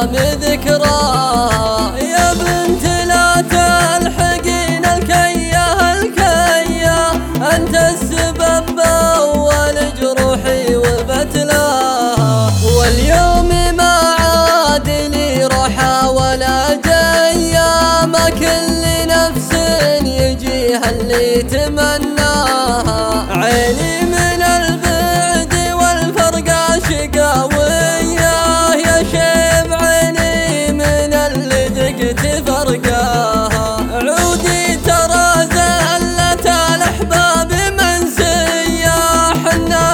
الأيام ذكراها. يا بنت لا تلحقين الكية الكية، أنت السبب أول جروحي وبتلاها. واليوم ما عاد لي روحة ولا جاية، ما كل نفس يجيها اللي تمناها. عيني من البعد والفرقة شقاوية، يا شيب عيني من اللي ذقت فرقاها. عودي ترى زلة الأحباب منسية، حنا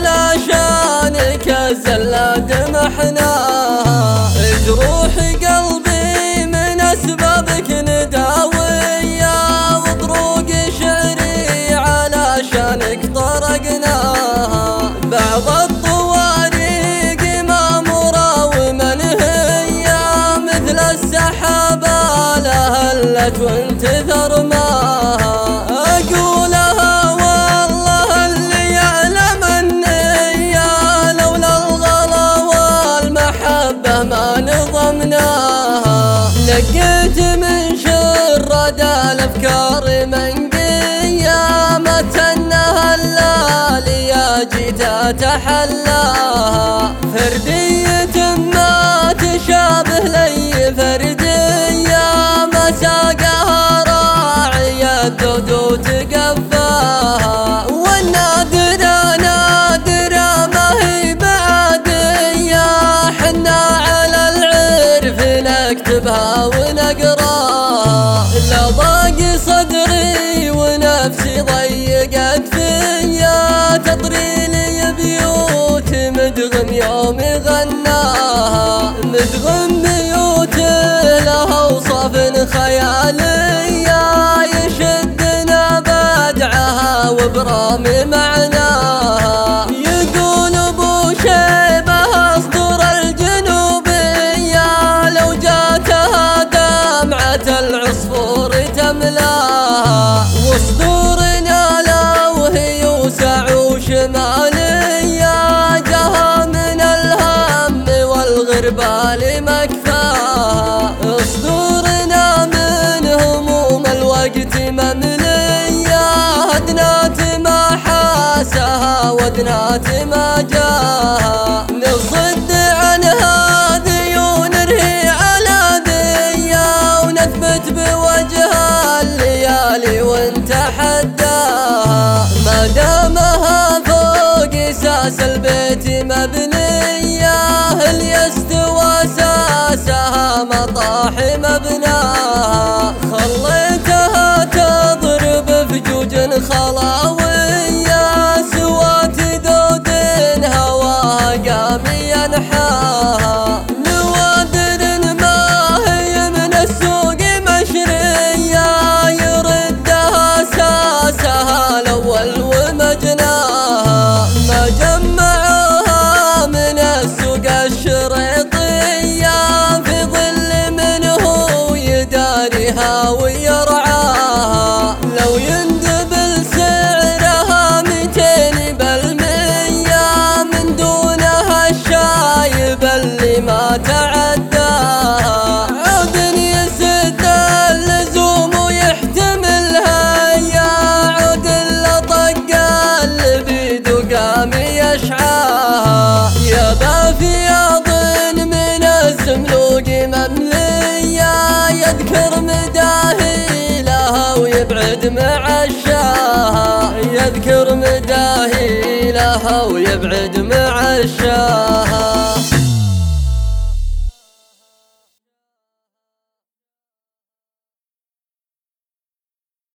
علشانك الزلة دمحناها. جروح قلبي من أسبابك نداوية، وطروق شعري علشانك طرقناها. بعض الطواريق مامورة ومنهية، مثل السحابة لها هلت وانت ثرماها. أقولها والله اللي يعلم النية، لولا الغلا والمحبة ما نظمناها. نقيت من شرد الأفكار منقية، ما تنها الليالي يا جيت أتحلاها. فردية ما تشابه لي فردية، ما ساقها راعي الدود وتقفاها. والنادرة نادرة ما هي بعادية، حنا على العرف نكتبها ونقراها. لا ضاق صدري ونفسي ضيقت فيا، تطري لي بيوت مدغم يوم غناها. مدغم بيوت لها وصف خيالية، يشدنا بدعها وبرام معناها. يقول ابو شيبة اصدر الجنوبية، لو جاتها دمعة العصفور تملاها. وصدورنا لو هي يوسع وشمالية، جاها من الهم والغربال مكفاها. صدورنا من هموم الوقت مملية، هدنات ما حاسها ودنات ما جاها. نصد عنها ديون نرهي على دية، ونثبت بوجهها الليالي ونتحداها. ما دامها فوق اساس البيت مبنية، هل يستوى اساسها مطاح مبناها. خليتها تضرب فجوج خلاوية، سوات دود هواها قام ينحاها. نوادر ما هي من السوق مشرية، يردها اساسها الاول ومجناها. ما جمعوها من السوق الشريطية، في ظل منه يداريها ويرعاها. لو يندبل سعرها 200 بالمية، من دونها الشايب اللي ما تعداها. عود يسد اللزوم ويحتملها، يا عود اللي طق اللي بيده قام يشعاها. يا بافي اظن من الزملوق مملية، يذكر مداهي لها ويبعد معشاها. يذكر مداهي لها ويبعد معشاها.